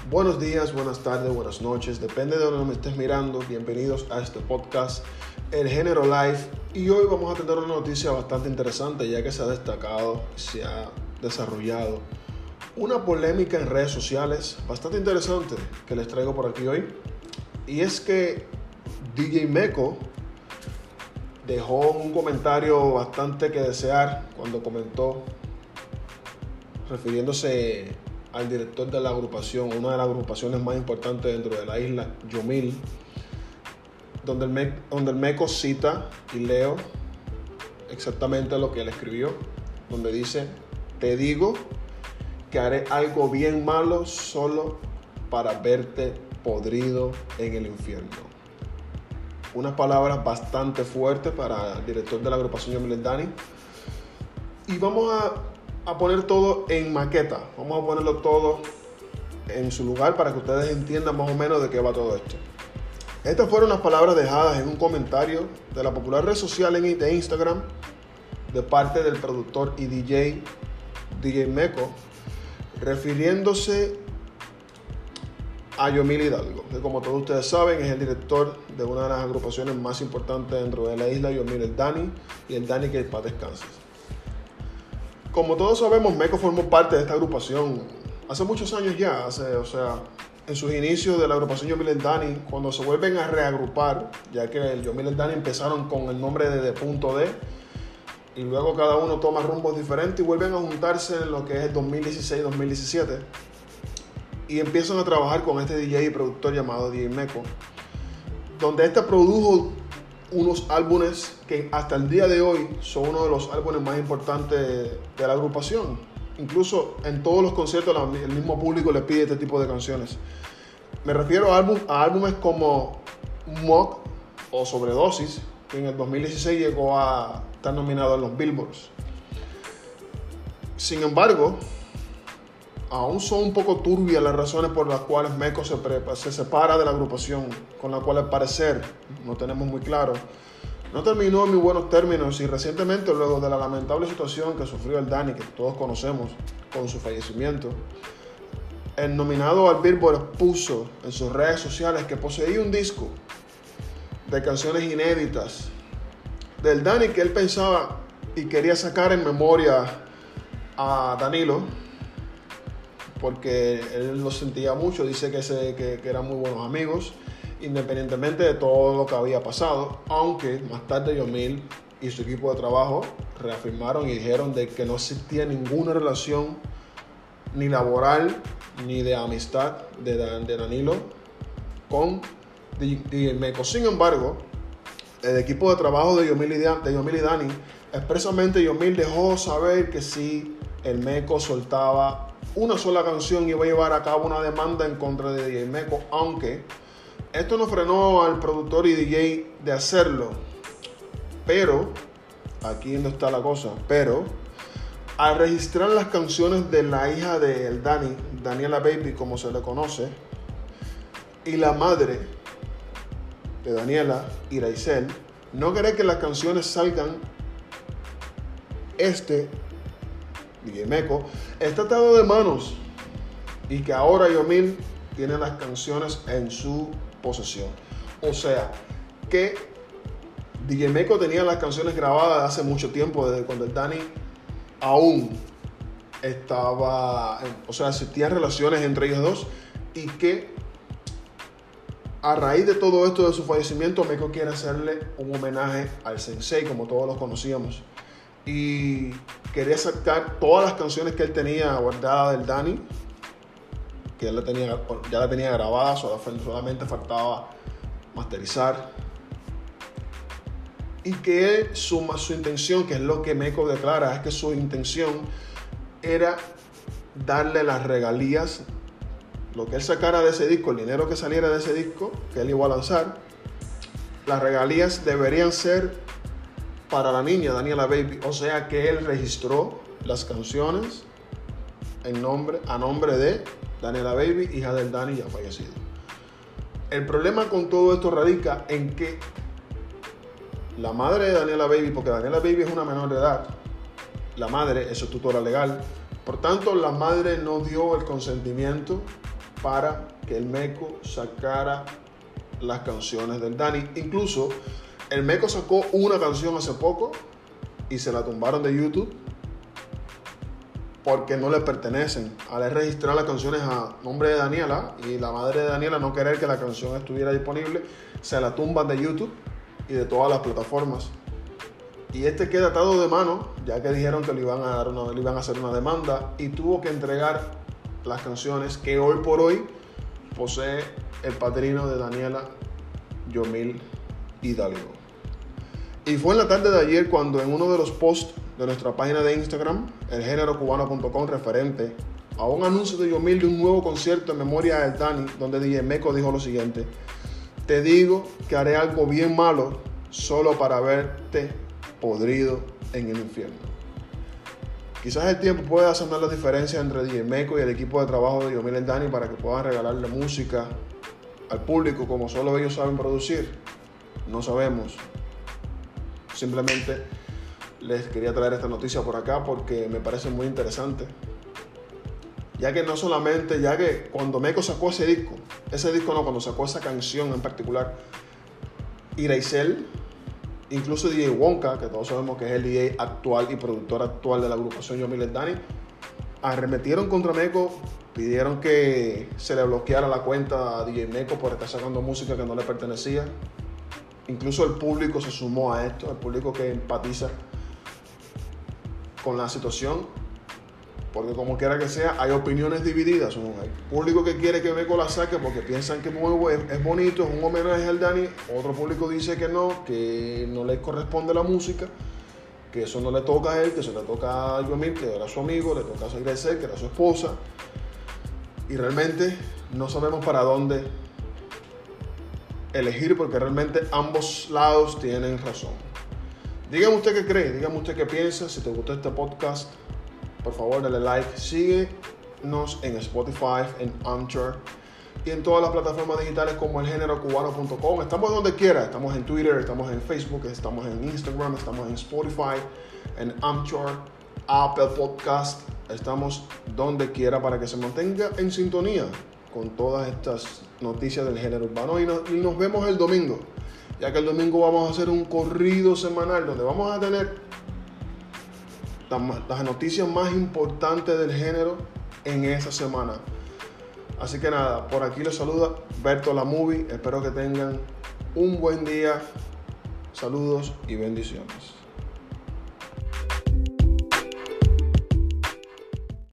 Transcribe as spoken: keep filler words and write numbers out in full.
Buenos días, buenas tardes, buenas noches, depende de donde me estés mirando. Bienvenidos a este podcast, El Género Live. Y hoy vamos a tener una noticia bastante interesante, ya que se ha destacado, se ha desarrollado una polémica en redes sociales bastante interesante que les traigo por aquí hoy. Y es que D J Meko dejó un comentario bastante que desear cuando comentó, refiriéndose al director de la agrupación, una de las agrupaciones más importantes dentro de la isla, Yomil, donde el, Me- donde el Meko cita y leo exactamente lo que él escribió, donde dice: te digo que haré algo bien malo solo para verte podrido en el infierno. Unas palabras bastante fuertes para el director de la agrupación Yomil, el Dani. Y vamos a a poner todo en maqueta, vamos a ponerlo todo en su lugar para que ustedes entiendan más o menos de qué va todo esto. Estas fueron las palabras dejadas en un comentario de la popular red social de Instagram de parte del productor y D J D J Meko, refiriéndose a Yomil Hidalgo, que como todos ustedes saben es el director de una de las agrupaciones más importantes dentro de la isla, Yomil, el Dani, y el Dani que en paz descanse. Como todos sabemos, Meko formó parte de esta agrupación hace muchos años ya, hace, o sea, en sus inicios de la agrupación Yomil el Dani, cuando se vuelven a reagrupar, ya que el Yomil el Dani empezaron con el nombre de, de Punto D, y luego cada uno toma rumbos diferentes y vuelven a juntarse en lo que es el dos mil dieciséis dos mil diecisiete, y empiezan a trabajar con este D J y productor llamado D J Meko, donde este produjo unos álbumes que hasta el día de hoy son uno de los álbumes más importantes de la agrupación. Incluso en todos los conciertos el mismo público le pide este tipo de canciones. Me refiero a, álbum, a álbumes como Mock o Sobredosis, que en el dos mil dieciséis llegó a estar nominado en los Billboards. Sin embargo, aún son un poco turbias las razones por las cuales Meko se, se separa de la agrupación, con la cual al parecer no tenemos muy claro. No terminó en muy buenos términos y recientemente, luego de la lamentable situación que sufrió el Dani, que todos conocemos, con su fallecimiento, el nominado al Billboard puso en sus redes sociales que poseía un disco de canciones inéditas del Dani que él pensaba y quería sacar en memoria a Danilo, porque él lo sentía mucho. Dice que, se, que, que eran muy buenos amigos, independientemente de todo lo que había pasado, aunque más tarde Yomil y su equipo de trabajo reafirmaron y dijeron de que no existía ninguna relación ni laboral ni de amistad de, de Danilo con D J Meko. Sin embargo, el equipo de trabajo de Yomil y, de Yomil y Dani, expresamente Yomil dejó saber que si el Meko soltaba una sola canción iba a llevar a cabo una demanda en contra de D J Meko, aunque esto no frenó al productor y D J de hacerlo. Pero, aquí no está la cosa, pero al registrar las canciones de la hija de el Dani, Daniela Baby como se le conoce, y la madre de Daniela, Iraisel, no querer que las canciones salgan, este D J Meko está atado de manos y que ahora Yomil tiene las canciones en su posesión. O sea, que D J Meko tenía las canciones grabadas hace mucho tiempo, desde cuando el Dani aún estaba, o sea, existían relaciones entre ellos dos, y que a raíz de todo esto de su fallecimiento, Meko quiere hacerle un homenaje al Sensei, como todos los conocíamos, y quería sacar todas las canciones que él tenía guardadas del Dani, que él la tenía, ya la tenía grabada, solamente faltaba masterizar, y que él, su, su intención, que es lo que Meko declara, es que su intención era darle las regalías, lo que él sacara de ese disco, el dinero que saliera de ese disco que él iba a lanzar, las regalías deberían ser para la niña Daniela Baby. O sea que él registró las canciones en nombre, a nombre de Daniela Baby, hija del Dani ya fallecido. El problema con todo esto radica en que la madre de Daniela Baby, porque Daniela Baby es una menor de edad, la madre es su tutora legal, por tanto la madre no dio el consentimiento para que el Meco sacara las canciones del Dani. Incluso el Meco sacó una canción hace poco y se la tumbaron de YouTube porque no le pertenecen. Al registrar las canciones a nombre de Daniela y la madre de Daniela no querer que la canción estuviera disponible, se la tumban de YouTube y de todas las plataformas. Y este queda atado de mano, ya que dijeron que le iban a dar una, le iban a hacer una demanda, y tuvo que entregar las canciones que hoy por hoy posee el padrino de Daniela, Yomil Hidalgo. Y fue en la tarde de ayer cuando en uno de los posts de nuestra página de Instagram, el género cubano punto com, referente a un anuncio de Yomil de un nuevo concierto en memoria del Dani, donde D J Meco dijo lo siguiente: te digo que haré algo bien malo solo para verte podrido en el infierno. Quizás el tiempo pueda sanar la diferencia entre D J Meco y el equipo de trabajo de Yomil el Dani para que puedan regalarle música al público como solo ellos saben producir. No sabemos. Simplemente les quería traer esta noticia por acá porque me parece muy interesante. Ya que no solamente, ya que cuando Meco sacó ese disco, ese disco no, cuando sacó esa canción en particular, Iraisel, incluso D J Wonka, que todos sabemos que es el D J actual y productor actual de la agrupación Yomil el Dani, arremetieron contra Meco, pidieron que se le bloqueara la cuenta a D J Meco por estar sacando música que no le pertenecía. Incluso el público se sumó a esto, el público que empatiza con la situación, porque como quiera que sea, hay opiniones divididas. Hay público que quiere que Meco la saque porque piensan que es bonito, es un homenaje al Dani. Otro público dice que no, que no le corresponde la música, que eso no le toca a él, que se le toca a Yomil, que era su amigo, le toca a Iraisel, que era su esposa. Y realmente no sabemos para dónde elegir, porque realmente ambos lados tienen razón. Dígame usted qué cree, dígame usted qué piensa. Si te gustó este podcast, por favor dale like, síguenos en Spotify, en Anchor y en todas las plataformas digitales como el género cubano punto com. Estamos donde quiera, estamos en Twitter, estamos en Facebook, estamos en Instagram, estamos en Spotify, en Anchor, Apple Podcast. Estamos donde quiera para que se mantenga en sintonía con todas estas noticias del género urbano. Y nos, y nos vemos el domingo, ya que el domingo vamos a hacer un corrido semanal donde vamos a tener las noticias más importantes del género en esa semana. Así que nada, por aquí les saluda Berto la Movie. Espero que tengan un buen día. Saludos y bendiciones.